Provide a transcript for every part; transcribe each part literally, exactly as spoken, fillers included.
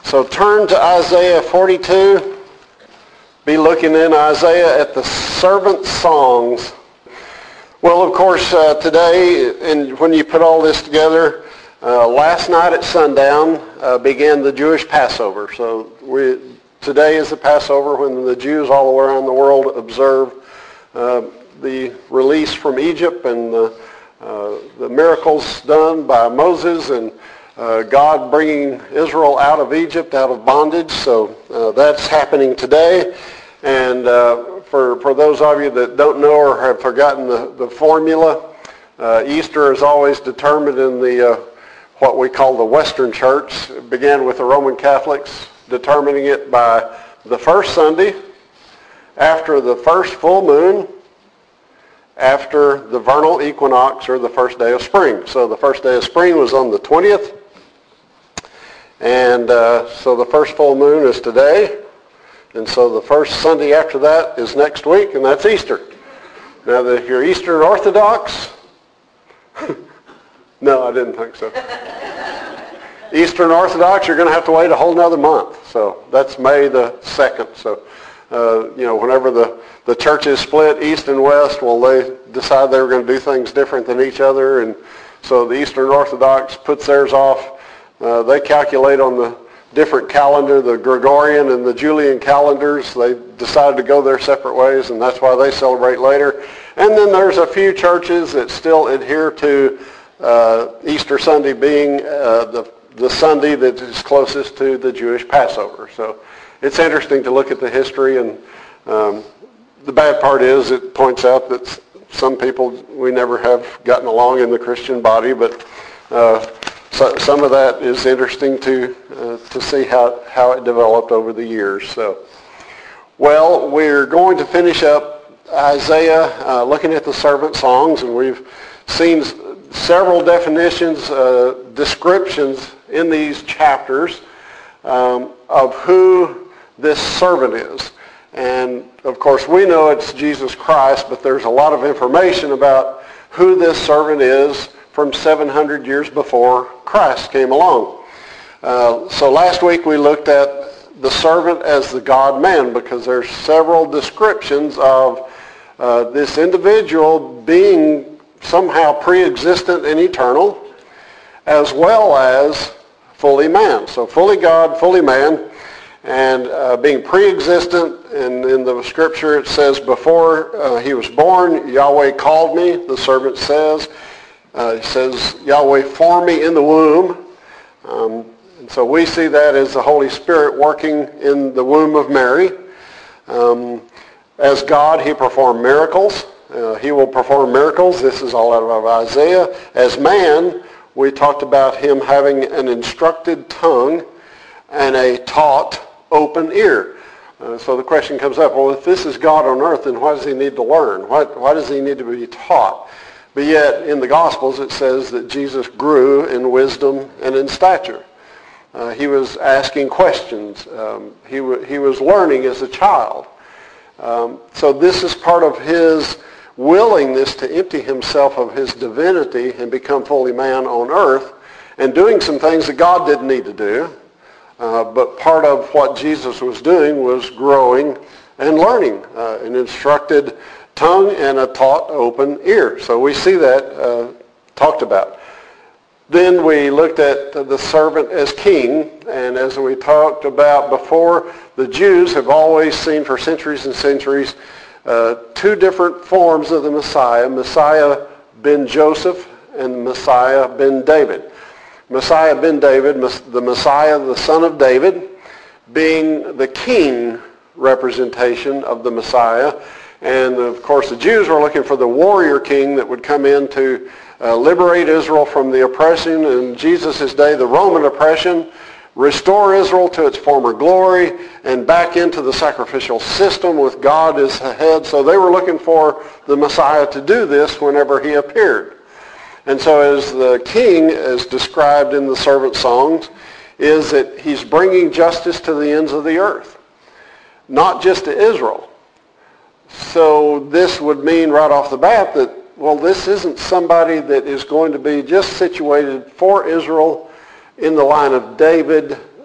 So turn to Isaiah forty-two. Be looking in Isaiah at the servant songs. Well, of course, uh, today, and when you put all this together, uh, last night at sundown uh, began the Jewish Passover. So we, today is the Passover when the Jews all around the world observe uh, the release from Egypt and the, uh, the miracles done by Moses and uh, God bringing Israel out of Egypt, out of bondage. So uh, that's happening today. And uh, for, for those of you that don't know or have forgotten the, the formula, uh, Easter is always determined in the uh, what we call the Western Church. It began with the Roman Catholics, determining it by the first Sunday, after the first full moon, after the vernal equinox, or the first day of spring. So the first day of spring was on the twentieth, and uh, so the first full moon is today, and so the first Sunday after that is next week, and that's Easter. Now, if you're Eastern Orthodox, no, I didn't think so. Eastern Orthodox, you're going to have to wait a whole nother month. So that's May the second. So, uh, you know, whenever the, the churches split east and west, well, they decide they were going to do things different than each other. And so the Eastern Orthodox puts theirs off. Uh, they calculate on the different calendar, the Gregorian and the Julian calendars. They decided to go their separate ways, and that's why they celebrate later. And then there's a few churches that still adhere to uh, Easter Sunday being uh, the the Sunday that is closest to the Jewish Passover. So it's interesting to look at the history, and um, the bad part is it points out that some people, we never have gotten along in the Christian body, but uh, so, some of that is interesting to uh, to see how, how it developed over the years. So, well, we're going to finish up Isaiah uh, looking at the servant songs, and we've seen several definitions, uh, descriptions in these chapters um, of who this servant is. And of course we know it's Jesus Christ, but there's a lot of information about who this servant is from seven hundred years before Christ came along. Uh, so last week we looked at the servant as the God-man, because there's several descriptions of uh, this individual being somehow pre-existent and eternal, as well as fully man. So fully God, fully man, and uh, being pre-existent. And in the scripture it says, before uh, he was born, Yahweh called me, the servant says. Uh, it says, Yahweh formed me in the womb. Um, and so we see that as the Holy Spirit working in the womb of Mary. Um, as God, he performed miracles. Uh, he will perform miracles. This is all out of Isaiah. As man, we talked about him having an instructed tongue and a taught open ear. Uh, so the question comes up, well, if this is God on earth, then why does he need to learn? Why, why does he need to be taught? But yet, in the Gospels, it says that Jesus grew in wisdom and in stature. Uh, he was asking questions. Um, he, w- he was learning as a child. Um, so this is part of his willingness to empty himself of his divinity and become fully man on earth, and doing some things that God didn't need to do. Uh, but part of what Jesus was doing was growing and learning, uh, an instructed tongue and a taught open ear. So we see that uh, talked about. Then we looked at the servant as king, and as we talked about before, the Jews have always seen for centuries and centuries Uh, two different forms of the Messiah, Messiah ben Joseph and Messiah ben David. Messiah ben David, the Messiah, the son of David, being the king representation of the Messiah. And of course the Jews were looking for the warrior king that would come in to uh, liberate Israel from the oppression in Jesus' day, the Roman oppression, restore Israel to its former glory, and back into the sacrificial system with God as the head. So they were looking for the Messiah to do this whenever he appeared. And so as the king, as described in the servant songs, is that he's bringing justice to the ends of the earth, not just to Israel. So this would mean right off the bat that, well, this isn't somebody that is going to be just situated for Israel in the line of David,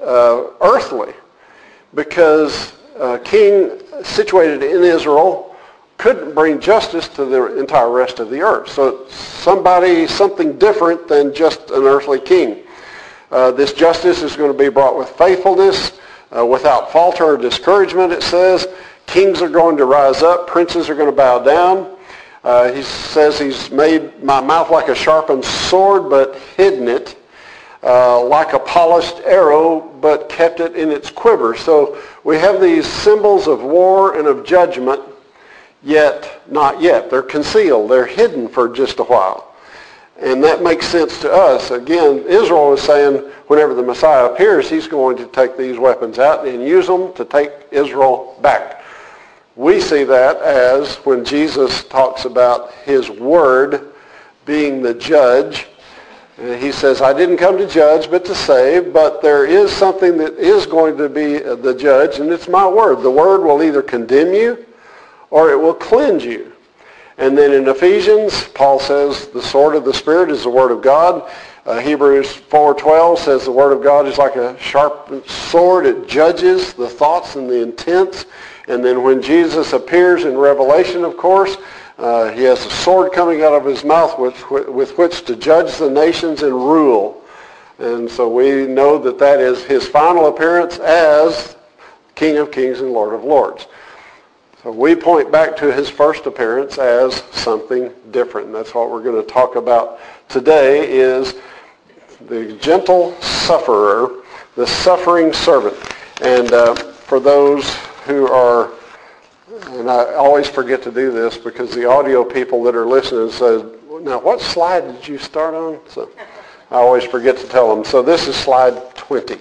uh, earthly, because a king situated in Israel couldn't bring justice to the entire rest of the earth. So somebody, something different than just an earthly king. Uh, this justice is going to be brought with faithfulness, uh, without falter or discouragement, it says. Kings are going to rise up. Princes are going to bow down. Uh, he says he's made my mouth like a sharpened sword, but hidden it, uh, like a polished arrow, but kept it in its quiver. So we have these symbols of war and of judgment, yet not yet. They're concealed. They're hidden for just a while. And that makes sense to us. Again, Israel is saying whenever the Messiah appears, he's going to take these weapons out and use them to take Israel back. We see that as when Jesus talks about his word being the judge. And he says, I didn't come to judge but to save, but there is something that is going to be the judge, and it's my word. The word will either condemn you or it will cleanse you. And then in Ephesians, Paul says the sword of the Spirit is the Word of God. Uh, Hebrews four twelve says the Word of God is like a sharp sword. It judges the thoughts and the intents. And then when Jesus appears in Revelation, of course, uh, he has a sword coming out of his mouth with, with which to judge the nations and rule. And so we know that that is his final appearance as King of Kings and Lord of Lords. So we point back to his first appearance as something different. And that's what we're going to talk about today, is the gentle sufferer, the suffering servant. And uh, for those who are, and I always forget to do this because the audio people that are listening say, now what slide did you start on? So I always forget to tell them. So this is slide twenty.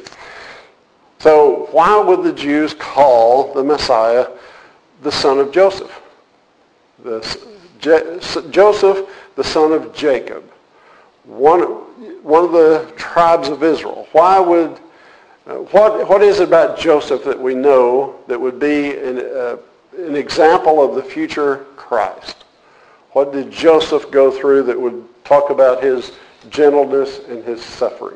So why would the Jews call the Messiah the son of Joseph? The, Je, Joseph, the son of Jacob, one, one of the tribes of Israel. Why would, uh, what, what is it about Joseph that we know that would be an, uh, an example of the future Christ? What did Joseph go through that would talk about his gentleness and his suffering?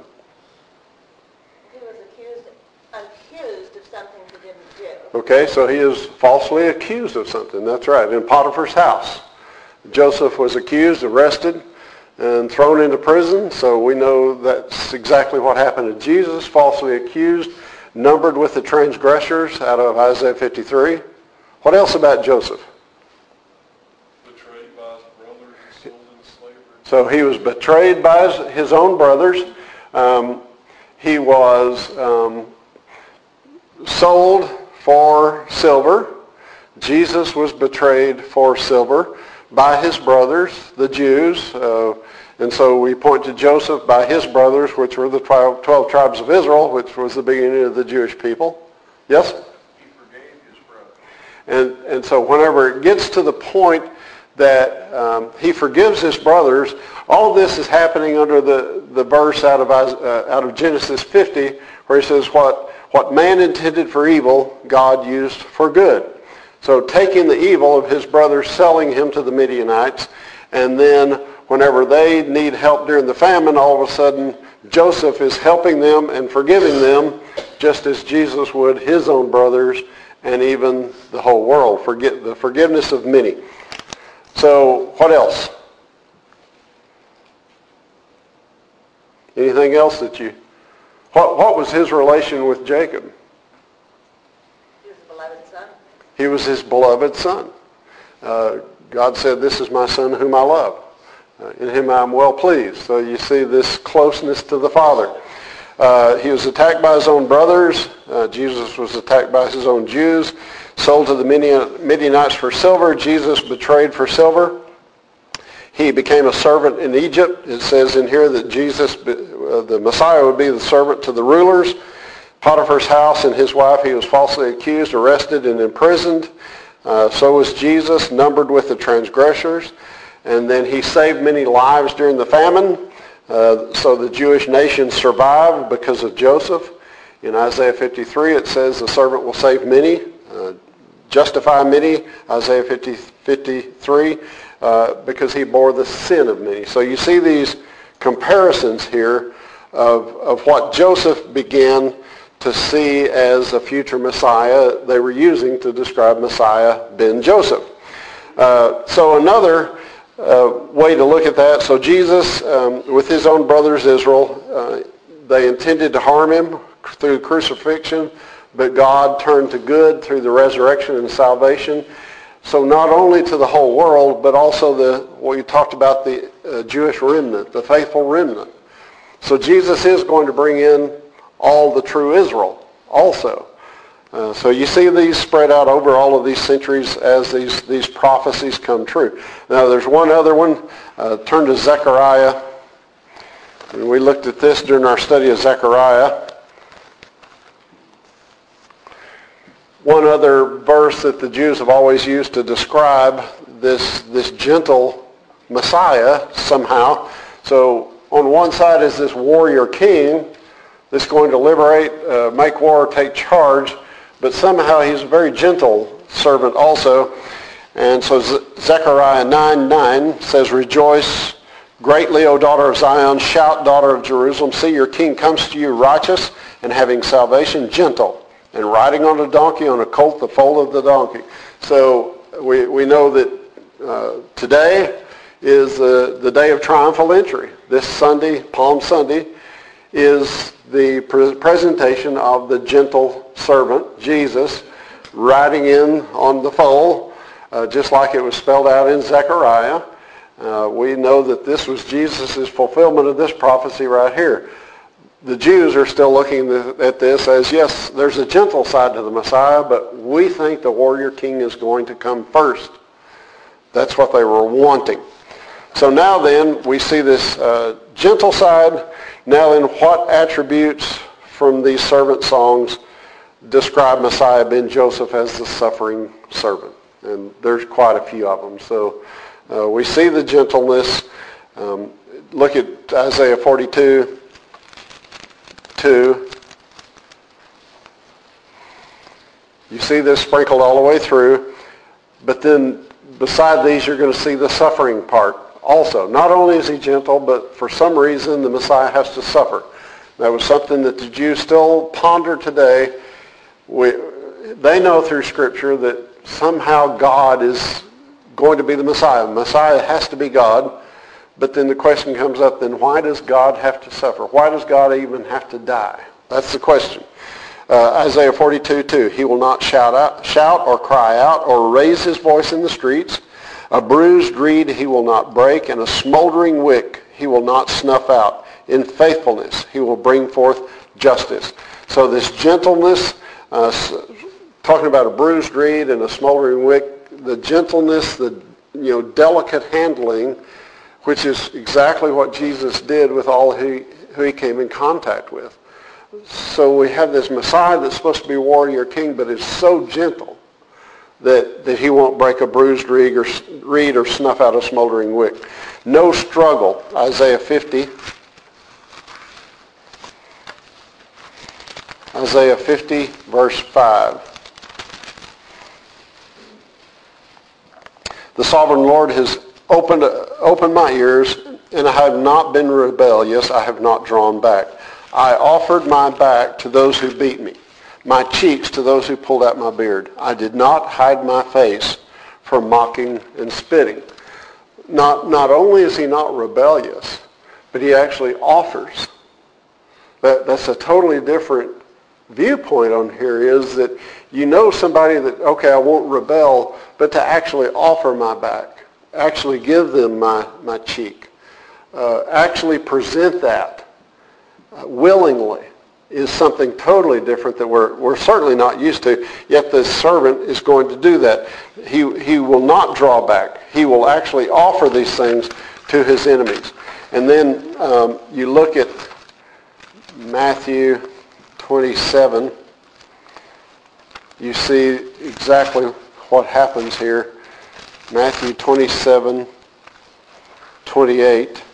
Okay, so he is falsely accused of something. That's right. In Potiphar's house, Joseph was accused, arrested, and thrown into prison. So we know that's exactly what happened to Jesus, falsely accused, numbered with the transgressors out of Isaiah fifty-three. What else about Joseph? Betrayed by his brothers and sold into slavery. So he was betrayed by his, his own brothers. Um, he was um, sold for silver. Jesus was betrayed for silver by his brothers, the Jews. Uh, and so we point to Joseph by his brothers, which were the twelve, twelve tribes of Israel, which was the beginning of the Jewish people. Yes? He forgave his brother. And, and so whenever it gets to the point that um, he forgives his brothers, all of this is happening under the, the verse out of, uh, out of Genesis fifty, where he says, what What man intended for evil, God used for good. So taking the evil of his brothers, selling him to the Midianites, and then whenever they need help during the famine, all of a sudden Joseph is helping them and forgiving them, just as Jesus would his own brothers and even the whole world. Forget the forgiveness of many. So what else? Anything else that you... What, what was his relation with Jacob? He was a beloved son. He was his beloved son. Uh, God said, this is my son whom I love. Uh, in him I am well pleased. So you see this closeness to the Father. Uh, he was attacked by his own brothers. Uh, Jesus was attacked by his own Jews. Sold to the Midianites for silver. Jesus betrayed for silver. He became a servant in Egypt. It says in here that Jesus, uh, the Messiah, would be the servant to the rulers. Potiphar's house and his wife, he was falsely accused, arrested, and imprisoned. Uh, so was Jesus, numbered with the transgressors. And then he saved many lives during the famine. Uh, so the Jewish nation survived because of Joseph. In Isaiah fifty-three, it says the servant will save many, uh, justify many, Isaiah fifty, fifty-three. Uh, because he bore the sin of many. So you see these comparisons here of, of what Joseph began to see as a future Messiah they were using to describe Messiah ben Joseph. Uh, so another uh, way to look at that, so Jesus, um, with his own brothers Israel, uh, they intended to harm him through crucifixion, but God turned to good through the resurrection and salvation. So not only to the whole world, but also the what you talked about, the uh, Jewish remnant, the faithful remnant. So Jesus is going to bring in all the true Israel also. Uh, so you see these spread out over all of these centuries as these, these prophecies come true. Now there's one other one. Uh, turn to Zechariah. And we looked at this during our study of Zechariah. One other verse that the Jews have always used to describe this, this gentle Messiah somehow. So on one side is this warrior king that's going to liberate, uh, make war, take charge, but somehow he's a very gentle servant also. And so Zechariah nine nine says, "Rejoice greatly, O daughter of Zion. Shout, daughter of Jerusalem. See, your king comes to you righteous and having salvation, gentle, and riding on a donkey, on a colt, the foal of the donkey." So we, we know that uh, today is uh, the day of triumphal entry. This Sunday, Palm Sunday, is the pre- presentation of the gentle servant, Jesus, riding in on the foal, uh, just like it was spelled out in Zechariah. Uh, we know that this was Jesus' fulfillment of this prophecy right here. The Jews are still looking at this as, yes, there's a gentle side to the Messiah, but we think the warrior king is going to come first. That's what they were wanting. So now then, we see this uh, gentle side. Now then, what attributes from these servant songs describe Messiah ben Joseph as the suffering servant? And there's quite a few of them. So uh, we see the gentleness. Um, look at Isaiah forty-two, two. You see this sprinkled all the way through. But then beside these, you're going to see the suffering part also. Not only is he gentle, but for some reason the Messiah has to suffer. That was something that the Jews still ponder today. We, they know through Scripture that somehow God is going to be the Messiah. Messiah has to be God. But then the question comes up, then why does God have to suffer? Why does God even have to die? That's the question. Uh, Isaiah forty-two, two. He will not shout out, shout or cry out or raise his voice in the streets. A bruised reed he will not break, and a smoldering wick he will not snuff out. In faithfulness he will bring forth justice. So this gentleness, uh, talking about a bruised reed and a smoldering wick, the gentleness, the you know delicate handling, which is exactly what Jesus did with all who, who he came in contact with. So we have this Messiah that's supposed to be a warrior king, but is so gentle that, that he won't break a bruised reed or, reed or snuff out a smoldering wick. No struggle, Isaiah fifty. Isaiah fifty, verse five. The sovereign Lord has opened, opened my ears, and I have not been rebellious. I have not drawn back. I offered my back to those who beat me, my cheeks to those who pulled out my beard. I did not hide my face from mocking and spitting. Not, not only is he not rebellious, but he actually offers. That, that's a totally different viewpoint on here, is that you know somebody that, okay, I won't rebel, but to actually offer my back, actually give them my, my cheek, uh, actually present that uh, willingly is something totally different that we're, we're certainly not used to, yet the servant is going to do that. He, he will not draw back. He will actually offer these things to his enemies. And then um, you look at Matthew twenty-seven, you see exactly what happens here. Matthew twenty-seven, twenty-eight.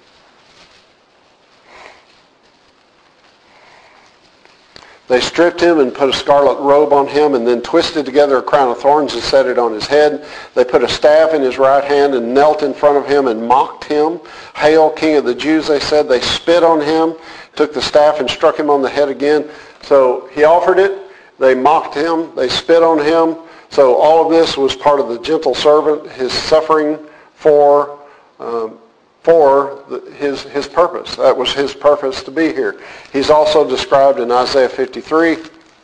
They stripped him and put a scarlet robe on him, and then twisted together a crown of thorns and set it on his head. They put a staff in his right hand and knelt in front of him and mocked him. "Hail, King of the Jews," they said. They spit on him, took the staff and struck him on the head again. So he offered it. They mocked him. They spit on him. So all of this was part of the gentle servant, his suffering for um, for the, his his purpose. That was his purpose to be here. He's also described in Isaiah fifty-three,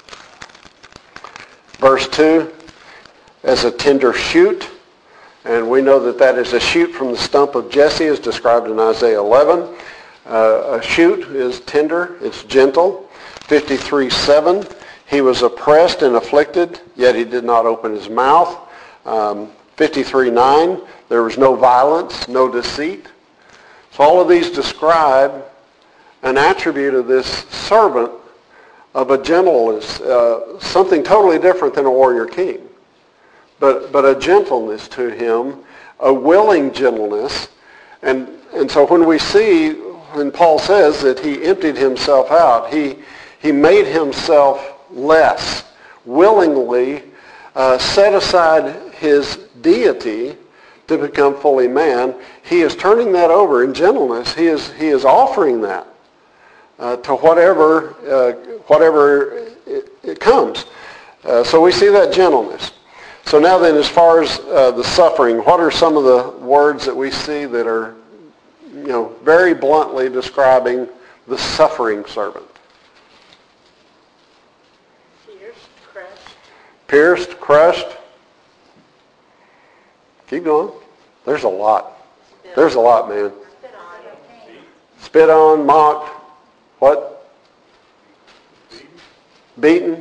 verse two, as a tender shoot. And we know that that is a shoot from the stump of Jesse, as described in Isaiah eleven. Uh, a shoot is tender, it's gentle. fifty-three seven, he was oppressed and afflicted, yet he did not open his mouth. Um, fifty-three nine, there was no violence, no deceit. So all of these describe an attribute of this servant of a gentleness, uh, something totally different than a warrior king. But but a gentleness to him, a willing gentleness. And and so when we see, when Paul says that he emptied himself out, he he made himself less, willingly uh, set aside his deity to become fully man. He is turning that over in gentleness. He is he is offering that uh, to whatever uh, whatever it, it comes. Uh, so we see that gentleness. So now then, as far as uh, the suffering, what are some of the words that we see that are, you know, very bluntly describing the suffering servant? Pierced, crushed. Pierced, crushed. Keep going. There's a lot. There's a lot, man. Spit on. Spit on, mocked. What? Beaten.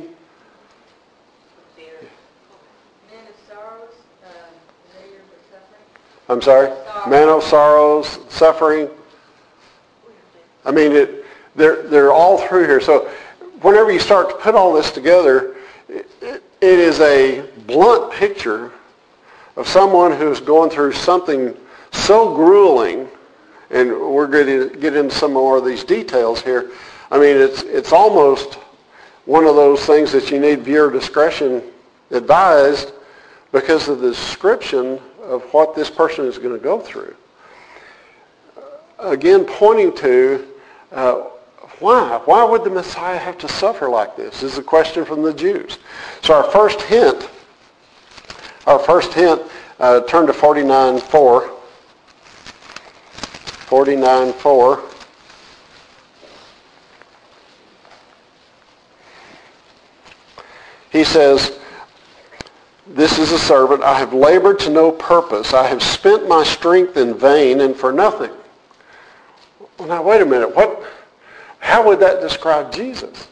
Men of sorrows, um, layers of suffering. I'm sorry? Man of sorrows, suffering. I mean, it, they're, they're all through here. So whenever you start to put all this together, it, it is a blunt picture of someone who's going through something so grueling, and we're going to get into some more of these details here. I mean, it's it's almost one of those things that you need viewer discretion advised because of the description of what this person is going to go through. Again, pointing to uh, why? Why would the Messiah have to suffer like this? This is a question from the Jews. So our first hint, our first hint, uh, turn to forty-nine four. forty-nine four. He says, this is a servant. I have labored to no purpose. I have spent my strength in vain and for nothing. Well, now, wait a minute. What? How would that describe Jesus?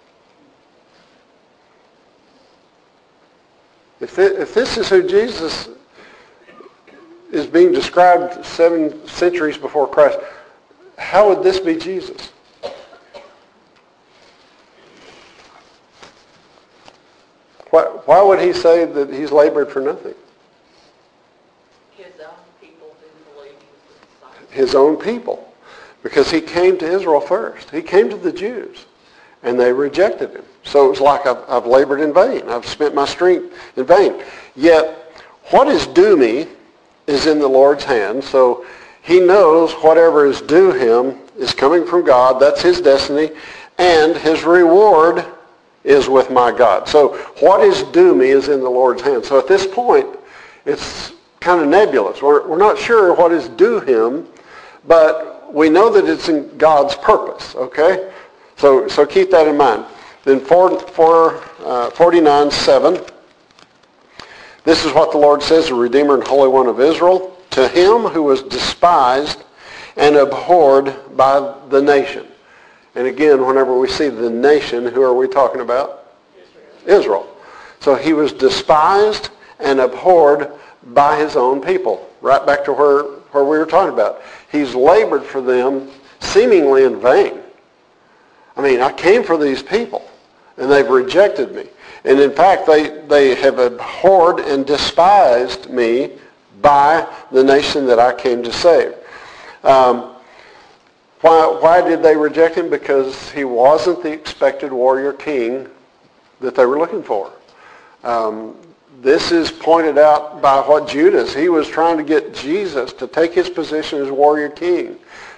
If, it, if this is who Jesus is being described seven centuries before Christ, how would this be Jesus? Why, why would he say that he's labored for nothing? His own people didn't believe he was the Messiah. His own people. Because he came to Israel first. He came to the Jews. And they rejected him. So it was like I've, I've labored in vain. I've spent my strength in vain. Yet, what is due me is in the Lord's hand. So he knows whatever is due him is coming from God. That's his destiny. And his reward is with my God. So what is due me is in the Lord's hand. So at this point, it's kind of nebulous. We're, we're not sure what is due him, but we know that it's in God's purpose, okay? So so keep that in mind. Then for, for, uh, forty-nine seven, this is what the Lord says, the Redeemer and Holy One of Israel, to him who was despised and abhorred by the nation. And again, whenever we see the nation, who are we talking about? Israel. Israel. So he was despised and abhorred by his own people. Right back to where, where we were talking about. He's labored for them seemingly in vain. I mean, I came for these people, and they've rejected me. And in fact, they, they have abhorred and despised me by the nation that I came to save. Um, Why, why did they reject him? Because he wasn't the expected warrior king that they were looking for. Um, this is pointed out by what Judas, he was trying to get Jesus to take his position as warrior king,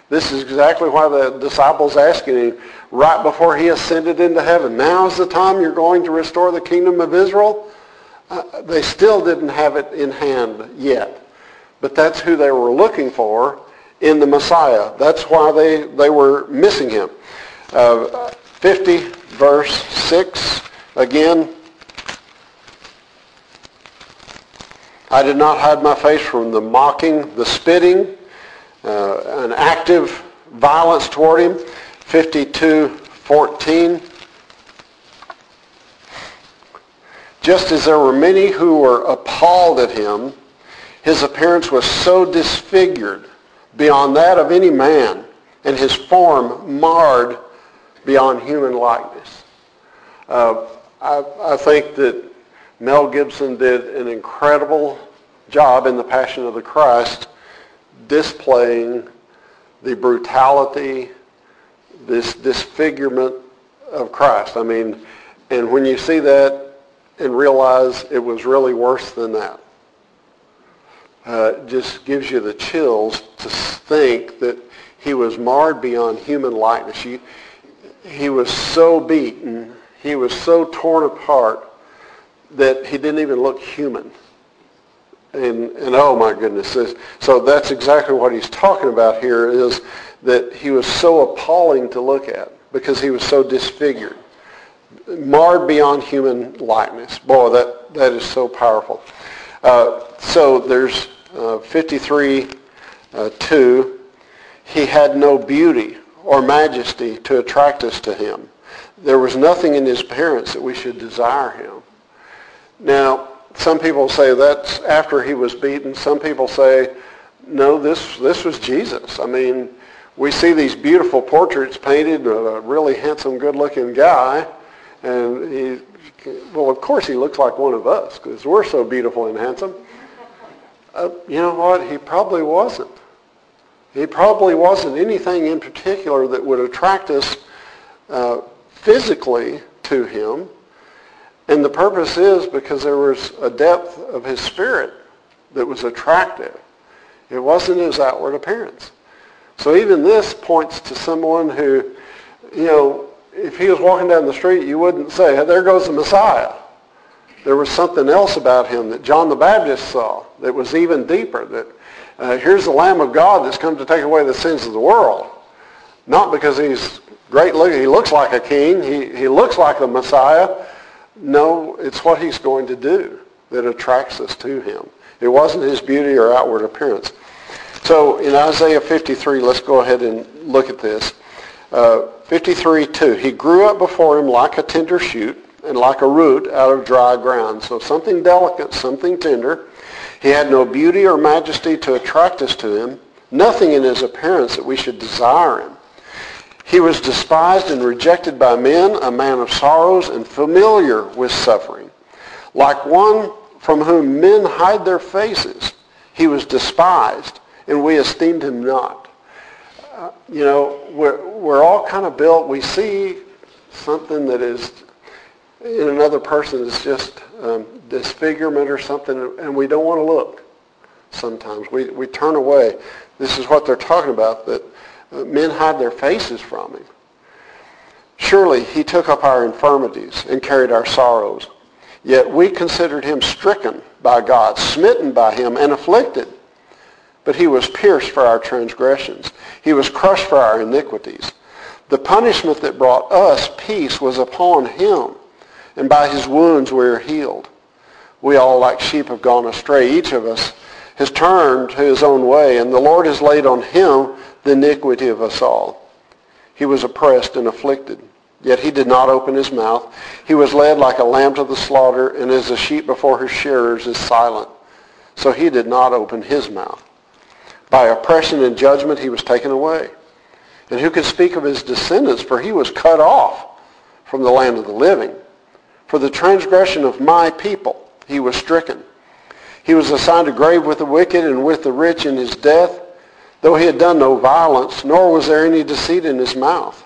This is exactly why the disciples asking him right before he ascended into heaven, now is the time you're going to restore the kingdom of Israel? Uh, they still didn't have it in hand yet. But that's who they were looking for in the Messiah. That's why they, they were missing him. Uh, fifty, verse six, again, I did not hide my face from the mocking, the spitting, uh, an active violence toward him. fifty-two fourteen. Just as there were many who were appalled at him, his appearance was so disfigured beyond that of any man, and his form marred beyond human likeness. Uh, I, I think that Mel Gibson did an incredible job in The Passion of the Christ displaying the brutality, this disfigurement of Christ. I mean, and when you see that and realize it was really worse than that, uh, it just gives you the chills to think that he was marred beyond human likeness. He, he was so beaten, he was so torn apart that he didn't even look human. And, and oh my goodness. This, so that's exactly what he's talking about here, is that he was so appalling to look at because he was so disfigured, marred beyond human likeness. Boy, that, that is so powerful. Uh, so there's uh, fifty-three two. He had no beauty or majesty to attract us to him. There was nothing in his appearance that we should desire him. Now, some people say that's after he was beaten. Some people say, no, this this was Jesus. I mean, we see these beautiful portraits painted of a really handsome, good-looking guy, and he, well, of course he looks like one of us because we're so beautiful and handsome. Uh, you know what? He probably wasn't. He probably wasn't anything in particular that would attract us uh, physically to him. And the purpose is because there was a depth of his spirit that was attractive. It wasn't his outward appearance. So even this points to someone who, you know, if he was walking down the street, you wouldn't say, hey, there goes the Messiah. There was something else about him that John the Baptist saw that was even deeper, that uh, here's the Lamb of God that's come to take away the sins of the world. Not because he's great looking, he looks like a king, he, he looks like the Messiah. No, it's what he's going to do that attracts us to him. It wasn't his beauty or outward appearance. So in Isaiah fifty-three, let's go ahead and look at this. Uh, fifty-three two, he grew up before him like a tender shoot and like a root out of dry ground. So something delicate, something tender. He had no beauty or majesty to attract us to him, nothing in his appearance that we should desire him. He was despised and rejected by men, a man of sorrows and familiar with suffering. Like one from whom men hide their faces, he was despised, and we esteemed him not. Uh, you know, we're, we're all kind of built, we see something that is in another person is just um, disfigurement or something, and we don't want to look sometimes. We, we turn away. This is what they're talking about, that men hide their faces from him. Surely he took up our infirmities and carried our sorrows. Yet we considered him stricken by God, smitten by him, and afflicted. But he was pierced for our transgressions. He was crushed for our iniquities. The punishment that brought us peace was upon him, and by his wounds we are healed. We all like sheep have gone astray. Each of us has turned to his own way, and the Lord has laid on him the iniquity of us all. He was oppressed and afflicted, yet he did not open his mouth. He was led like a lamb to the slaughter, and as a sheep before her shearers is silent, so he did not open his mouth. By oppression and judgment he was taken away. And who could speak of his descendants? For he was cut off from the land of the living. For the transgression of my people he was stricken. He was assigned a grave with the wicked and with the rich in his death, though he had done no violence, nor was there any deceit in his mouth.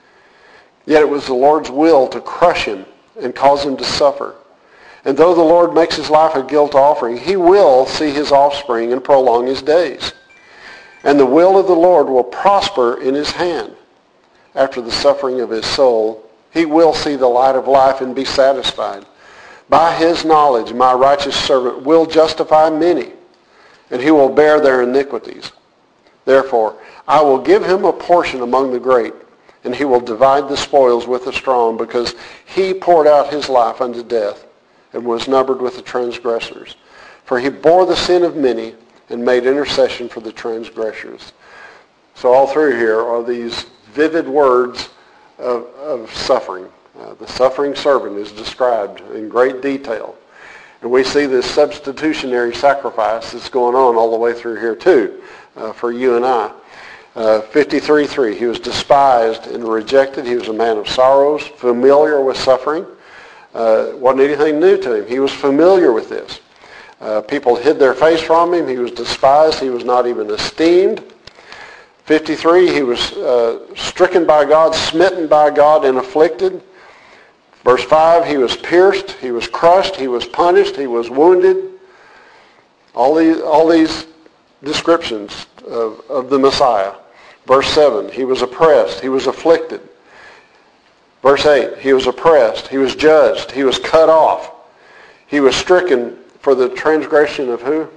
Yet it was the Lord's will to crush him and cause him to suffer. And though the Lord makes his life a guilt offering, he will see his offspring and prolong his days. And the will of the Lord will prosper in his hand. After the suffering of his soul, he will see the light of life and be satisfied. By his knowledge, my righteous servant will justify many, and he will bear their iniquities. Therefore, I will give him a portion among the great, and he will divide the spoils with the strong, because he poured out his life unto death, and was numbered with the transgressors. For he bore the sin of many, and made intercession for the transgressors. So all through here are these vivid words of, of suffering. Uh, the suffering servant is described in great detail. And we see this substitutionary sacrifice that's going on all the way through here too, uh, for you and I. Uh, fifty-three three, he was despised and rejected. He was a man of sorrows, familiar with suffering. Uh, wasn't anything new to him. He was familiar with this. Uh, people hid their face from him. He was despised. He was not even esteemed. fifty-three, he was uh, stricken by God, smitten by God, and afflicted. Verse five, he was pierced, he was crushed, he was punished, he was wounded. All these, all these descriptions of, of the Messiah. Verse seven, he was oppressed, he was afflicted. Verse eight, he was oppressed, he was judged, he was cut off. He was stricken for the transgression of who?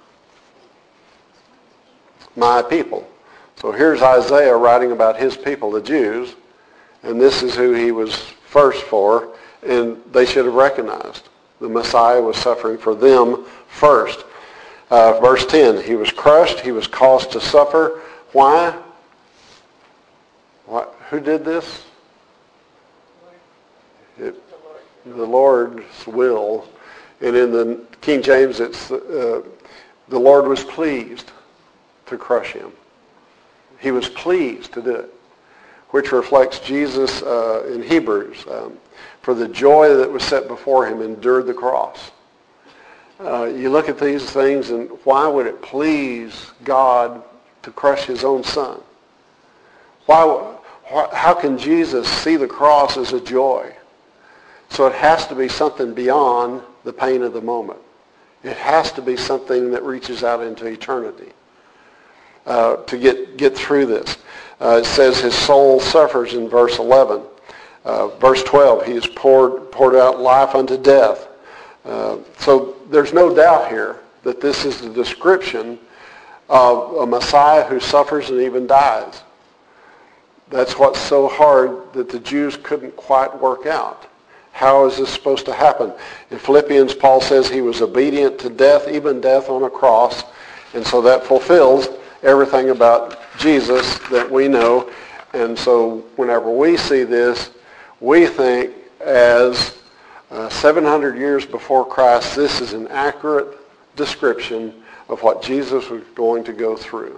My people. So here's Isaiah writing about his people, the Jews, and this is who he was first for, and they should have recognized. The Messiah was suffering for them first. Uh, verse ten, he was crushed, he was caused to suffer. Why? Why? Who did this? It, the Lord's will. And in the King James, it's uh, the Lord was pleased to crush him. He was pleased to do it, which reflects Jesus uh, in Hebrews. Um, for the joy that was set before him, endured the cross. Uh, you look at these things, and why would it please God to crush his own son? Why? How can Jesus see the cross as a joy? So it has to be something beyond the pain of the moment. It has to be something that reaches out into eternity uh, to get, get through this. Uh, it says his soul suffers in verse eleven. Uh, verse twelve, he has poured, poured out life unto death. Uh, so there's no doubt here that this is the description of a Messiah who suffers and even dies. That's what's so hard that the Jews couldn't quite work out. How is this supposed to happen? In Philippians, Paul says he was obedient to death, even death on a cross. And so that fulfills everything about Jesus that we know. And so whenever we see this, we think as uh, seven hundred years before Christ, this is an accurate description of what Jesus was going to go through.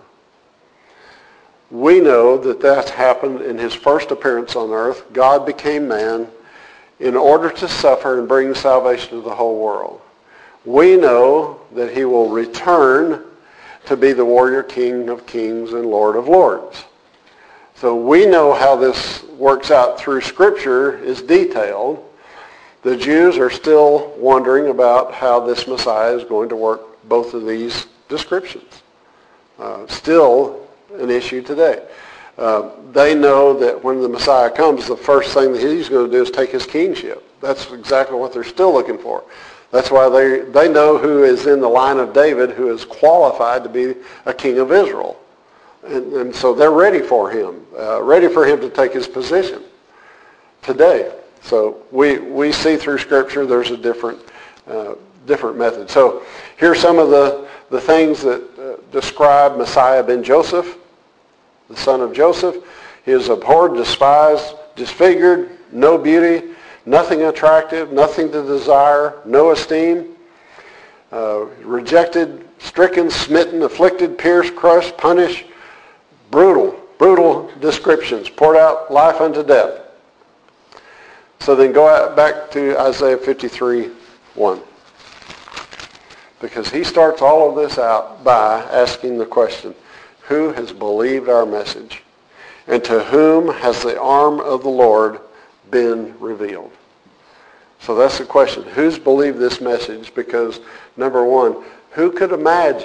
We know that that happened in his first appearance on earth. God became man in order to suffer and bring salvation to the whole world. We know that he will return to be the warrior king of kings and Lord of lords. So we know how this works out through Scripture is detailed. The Jews are still wondering about how this Messiah is going to work both of these descriptions. Uh, still an issue today. Uh, they know that when the Messiah comes, the first thing that he's going to do is take his kingship. That's exactly what they're still looking for. That's why they, they know who is in the line of David who is qualified to be a king of Israel. And, and so they're ready for him, uh, ready for him to take his position today. So we, we see through Scripture there's a different uh, different method. So here's some of the, the things that uh, describe Messiah ben Joseph, the son of Joseph. He is abhorred, despised, disfigured, no beauty, nothing attractive, nothing to desire, no esteem, uh, rejected, stricken, smitten, afflicted, pierced, crushed, punished, brutal, brutal descriptions, poured out life unto death. So then go out back to Isaiah fifty-three one. Because he starts all of this out by asking the question, who has believed our message? And to whom has the arm of the Lord been revealed? So that's the question. Who's believed this message? Because, number one, who could imagine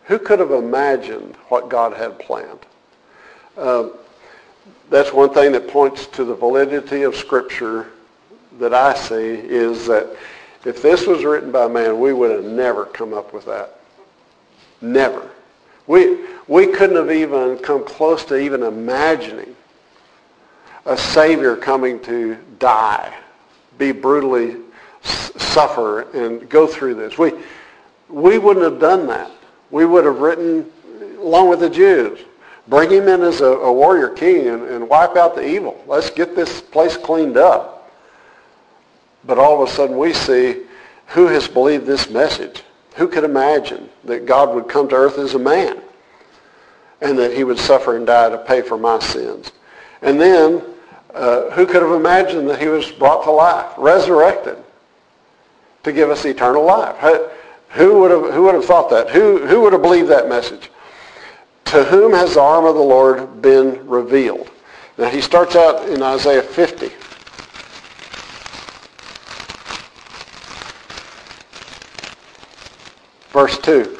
Who could have imagined what God had planned? Um, that's one thing that points to the validity of Scripture that I see, is that if this was written by man, we would have never come up with that. Never. We, we couldn't have even come close to even imagining a Savior coming to die, be brutally s- suffer and go through this. We, we wouldn't have done that. We would have written, along with the Jews, bring him in as a, a warrior king and, and wipe out the evil. Let's get this place cleaned up. But all of a sudden we see, who has believed this message? Who could imagine that God would come to earth as a man and that he would suffer and die to pay for my sins? And then, uh, who could have imagined that he was brought to life, resurrected, to give us eternal life? Who, who would have, who would have thought that? Who, who would have believed that message? To whom has the arm of the Lord been revealed? Now he starts out in Isaiah fifty. Verse two.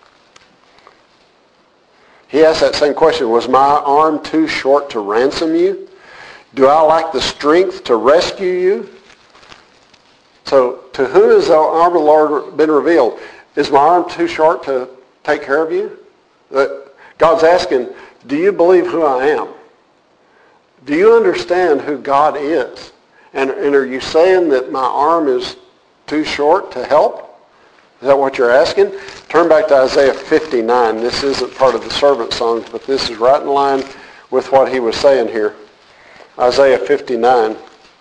He asks that same question. Was my arm too short to ransom you? Do I lack the strength to rescue you? So, to whom has the arm of the Lord been revealed? Is my arm too short to take care of you? God's asking, do you believe who I am? Do you understand who God is? And, and are you saying that my arm is too short to help? Is that what you're asking? Turn back to Isaiah fifty-nine. This isn't part of the servant songs, but this is right in line with what he was saying here. Isaiah fifty-nine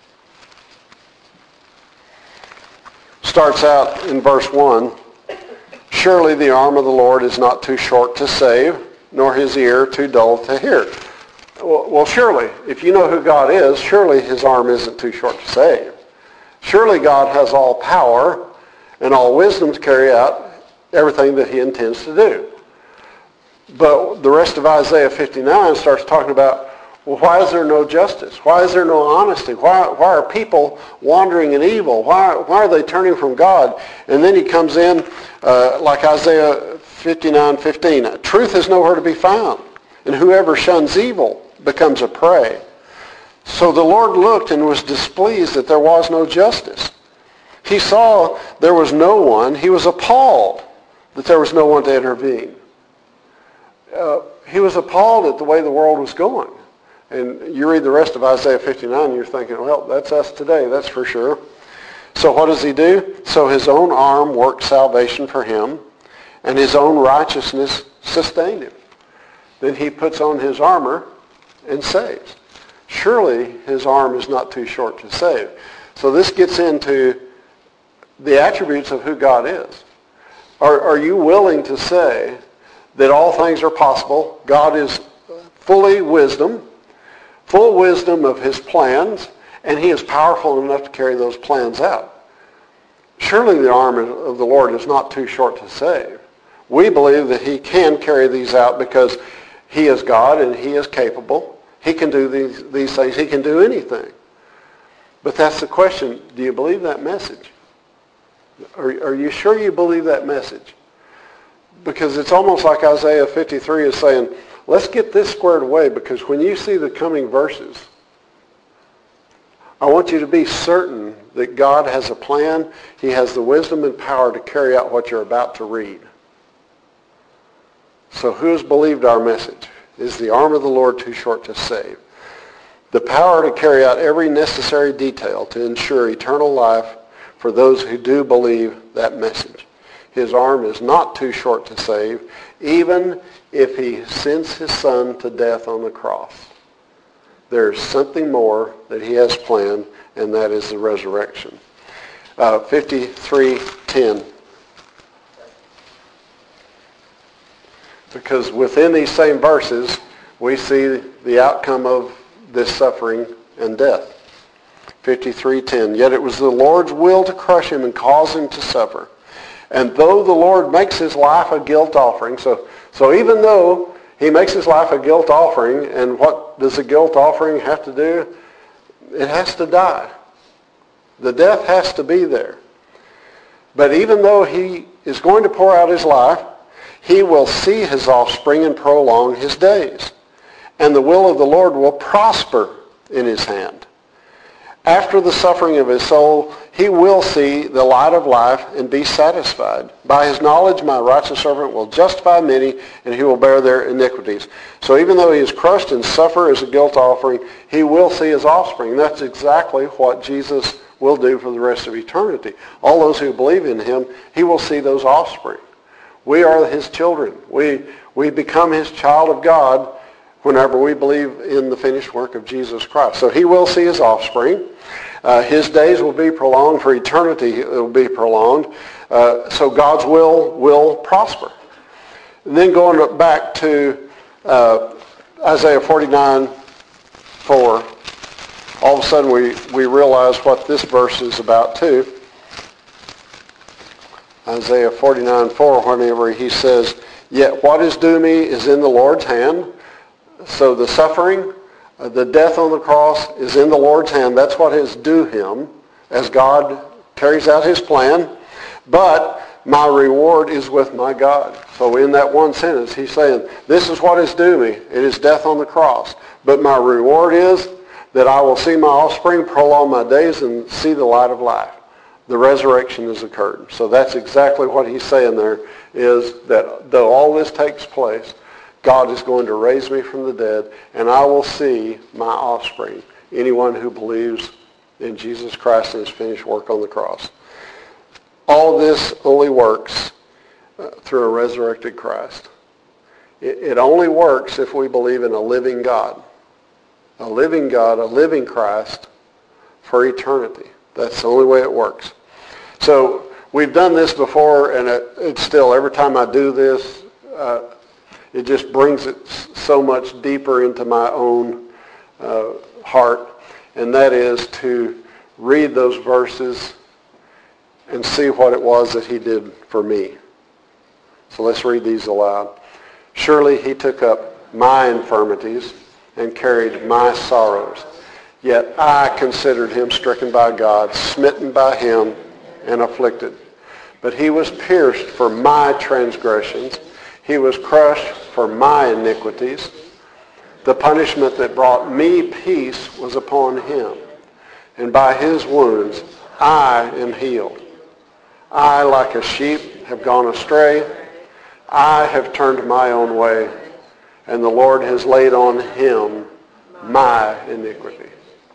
starts out in verse one. Surely the arm of the Lord is not too short to save, nor his ear too dull to hear. Well, well, surely, if you know who God is, surely his arm isn't too short to save. Surely God has all power and all wisdom to carry out everything that he intends to do. But the rest of Isaiah fifty-nine starts talking about, well, why is there no justice? Why is there no honesty? Why, why are people wandering in evil? Why, why are they turning from God? And then he comes in uh, like Isaiah fifty-nine fifteen. Truth is nowhere to be found, and whoever shuns evil becomes a prey. So the Lord looked and was displeased that there was no justice. He saw there was no one. He was appalled that there was no one to intervene. Uh, he was appalled at the way the world was going. And you read the rest of Isaiah fifty-nine and you're thinking, well, that's us today, that's for sure. So what does he do? So his own arm worked salvation for him, and his own righteousness sustained him. Then he puts on his armor and saves. Surely his arm is not too short to save. So this gets into the attributes of who God is. Are, are you willing to say that all things are possible? God is fully wisdom, full wisdom of his plans, and he is powerful enough to carry those plans out. Surely the arm of the Lord is not too short to save. We believe that he can carry these out because he is God and he is capable. He can do these, these things. He can do anything. But that's the question. Do you believe that message? Are, are you sure you believe that message? Because it's almost like Isaiah fifty-three is saying, let's get this squared away, because when you see the coming verses, I want you to be certain that God has a plan. He has the wisdom and power to carry out what you're about to read. So who has believed our message? Is the arm of the Lord too short to save? The power to carry out every necessary detail to ensure eternal life for those who do believe that message. His arm is not too short to save, even if he sends his son to death on the cross. There's something more that he has planned, and that is the resurrection. Uh, fifty-three ten. Because within these same verses, we see the outcome of this suffering and death. fifty-three ten. Yet it was the Lord's will to crush him and cause him to suffer. And though the Lord makes his life a guilt offering, so, so even though he makes his life a guilt offering, and what does a guilt offering have to do? It has to die. The death has to be there. But even though he is going to pour out his life, he will see his offspring and prolong his days. And the will of the Lord will prosper in his hand. After the suffering of his soul, he will see the light of life and be satisfied. By his knowledge, my righteous servant will justify many, and he will bear their iniquities. So even though he is crushed and suffer as a guilt offering, he will see his offspring. That's exactly what Jesus will do for the rest of eternity. All those who believe in him, he will see those offspring. We are his children. We, we become his child of God whenever we believe in the finished work of Jesus Christ. So he will see his offspring. Uh, his days will be prolonged. For eternity it will be prolonged. Uh, so God's will will prosper. And then going back to uh, Isaiah forty-nine four, all of a sudden we, we realize what this verse is about too. Isaiah forty-nine four, whenever he says, "Yet what is due me is in the Lord's hand." So the suffering, uh, the death on the cross is in the Lord's hand. That's what is due him as God carries out his plan. But my reward is with my God. So in that one sentence, he's saying, this is what is due me. It is death on the cross. But my reward is that I will see my offspring, prolong my days, and see the light of life. The resurrection has occurred. So that's exactly what he's saying there, is that though all this takes place, God is going to raise me from the dead, and I will see my offspring, anyone who believes in Jesus Christ and his finished work on the cross. All of this only works uh, through a resurrected Christ. It, it only works if we believe in a living God. A living God, a living Christ for eternity. That's the only way it works. So we've done this before, and it, it's still, every time I do this, uh, it just brings it so much deeper into my own uh, heart, and that is to read those verses and see what it was that he did for me. So let's read these aloud. Surely he took up my infirmities and carried my sorrows. Yet I considered him stricken by God, smitten by him, and afflicted. But he was pierced for my transgressions. He was crushed for my iniquities. The punishment that brought me peace was upon him. And by his wounds I am healed. I, like a sheep, have gone astray. I have turned my own way. And the Lord has laid on him my iniquity.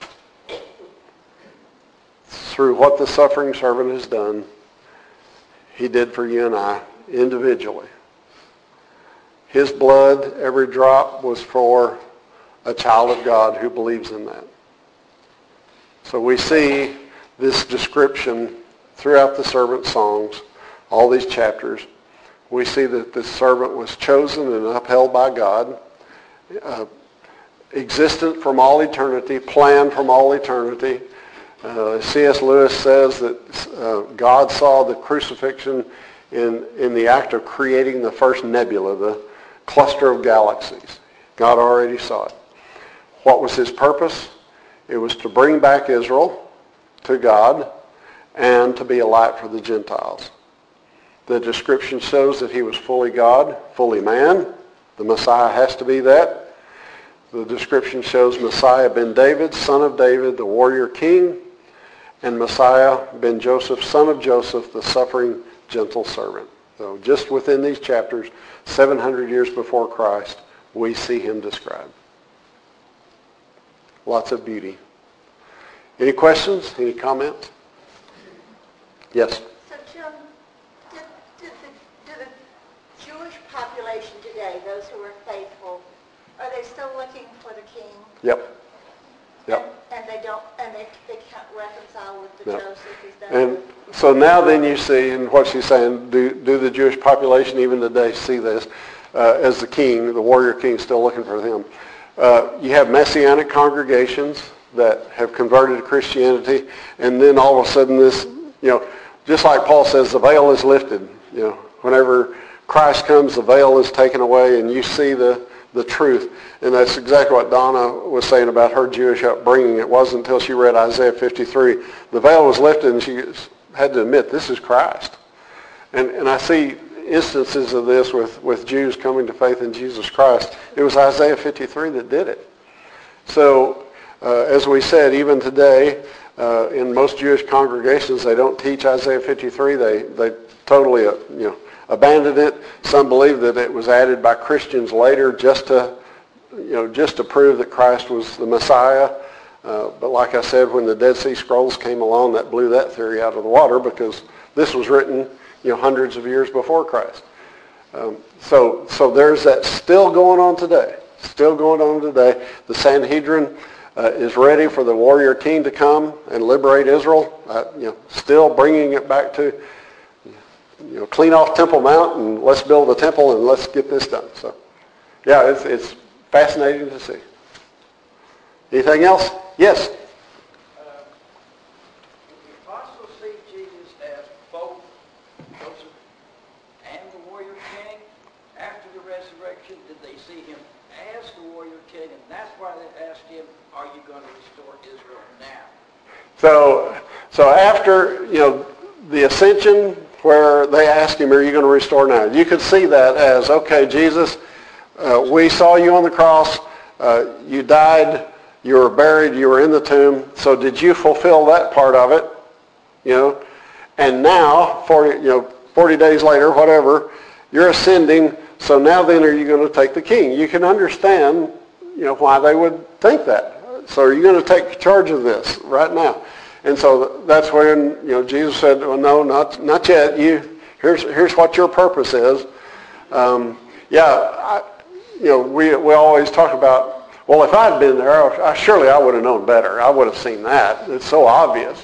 Through what the suffering servant has done, he did for you and I individually. His blood, every drop, was for a child of God who believes in that. So we see this description throughout the servant songs, all these chapters. We see that this servant was chosen and upheld by God, uh, existent from all eternity, planned from all eternity. Uh, C S Lewis says that uh, God saw the crucifixion in, in the act of creating the first nebula, the cluster of galaxies. God already saw it. What was his purpose? It was to bring back Israel to God and to be a light for the Gentiles. The description shows that he was fully God, fully man. The Messiah has to be that. The description shows Messiah ben David, son of David, the warrior king, and Messiah ben Joseph, son of Joseph, the suffering, gentle servant. So just within these chapters, seven hundred years before Christ, we see him described. Lots of beauty. Any questions? Any comments? Yes? So, Jim, did, did, the, did the Jewish population today, those who are faithful, are they still looking for the king? Yep. Yep. And, and they don't, and they, they can't reconcile with the Yep. Joseph? Is that And so now then you see, and what she's saying, do, do the Jewish population even today see this uh, as the king, the warrior king, still looking for him? Uh, you have messianic congregations that have converted to Christianity, and then all of a sudden this, you know, just like Paul says, the veil is lifted. You know, whenever Christ comes, the veil is taken away, and you see the, the truth. And that's exactly what Donna was saying about her Jewish upbringing. It wasn't until she read Isaiah fifty-three. The veil was lifted, and she had to admit, this is Christ. And, and I see instances of this with, with Jews coming to faith in Jesus Christ. It was Isaiah fifty-three that did it. So, uh, as we said, even today, uh, in most Jewish congregations, they don't teach Isaiah fifty-three. They they totally, uh, you know, abandoned it. Some believe that it was added by Christians later just to, you know, just to prove that Christ was the Messiah. Uh, but like I said, when the Dead Sea Scrolls came along, that blew that theory out of the water because this was written, you know, hundreds of years before Christ. Um, so, so there's that still going on today. Still going on today. The Sanhedrin uh, is ready for the warrior king to come and liberate Israel. Uh, you know, still bringing it back to, you know, clean off Temple Mount and let's build a temple and let's get this done. So, yeah, it's it's fascinating to see. Anything else? Yes. Uh, the apostles see Jesus as both Joseph and the warrior king. After the resurrection, did they see him as the warrior king? And that's why they asked him, are you going to restore Israel now? So, so after, you know, the ascension, where they asked him, are you going to restore now? You could see that as, okay, Jesus, uh, we saw you on the cross. Uh, you died. You were buried. You were in the tomb. So did you fulfill that part of it? You know, and now, forty, you know, forty days later, whatever, you're ascending. So now then, are you going to take the king? You can understand, you know, why they would think that. So are you going to take charge of this right now? And so that's when, you know, Jesus said, well, no, not not yet. You here's here's what your purpose is. Um, yeah, I, you know, we we always talk about, well, if I'd been there, I, surely I would have known better. I would have seen that. It's so obvious.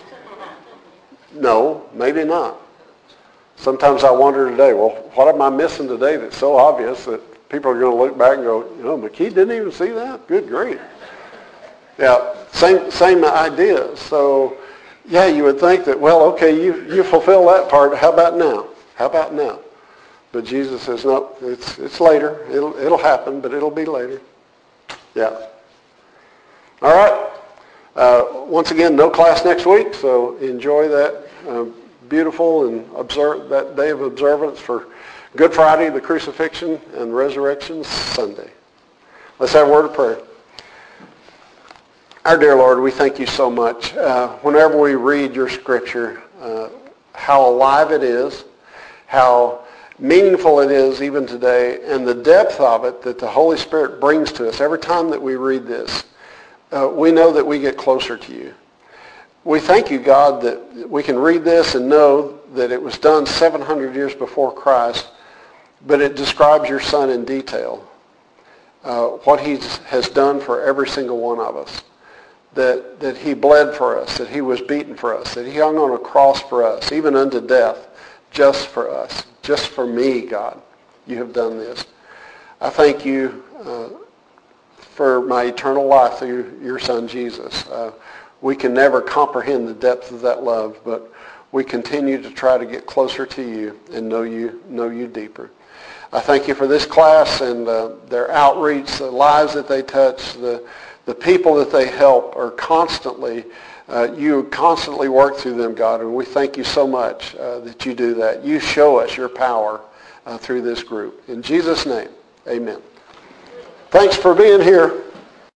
No, maybe not. Sometimes I wonder today, well, what am I missing today that's so obvious that people are going to look back and go, you know, McKee didn't even see that? Good grief. Yeah, same same idea. So, yeah, you would think that, well, okay, you, you fulfill that part. How about now? How about now? But Jesus says, no, it's it's later. It'll it'll happen, but it'll be later. Yeah. All right. Uh, once again, no class next week, so enjoy that uh, beautiful and observe that day of observance for Good Friday, the crucifixion, and Resurrection Sunday. Let's have a word of prayer. Our dear Lord, we thank you so much. Uh, whenever we read your scripture, uh, how alive it is, how meaningful it is even today, and the depth of it that the Holy Spirit brings to us every time that we read this, uh, we know that we get closer to you. We thank you, God, that we can read this and know that it was done seven hundred years before Christ, but it describes your Son in detail, uh, what he has done for every single one of us, that, that he bled for us, that he was beaten for us, that he hung on a cross for us, even unto death, just for us. Just for me, God, you have done this. I thank you uh, for my eternal life through your Son, Jesus. Uh, we can never comprehend the depth of that love, but we continue to try to get closer to you and know you, know you deeper. I thank you for this class and uh, their outreach, the lives that they touch, the, the people that they help are constantly Uh, you constantly work through them, God, and we thank you so much uh, that you do that. You show us your power uh, through this group. In Jesus' name, amen. Thanks for being here.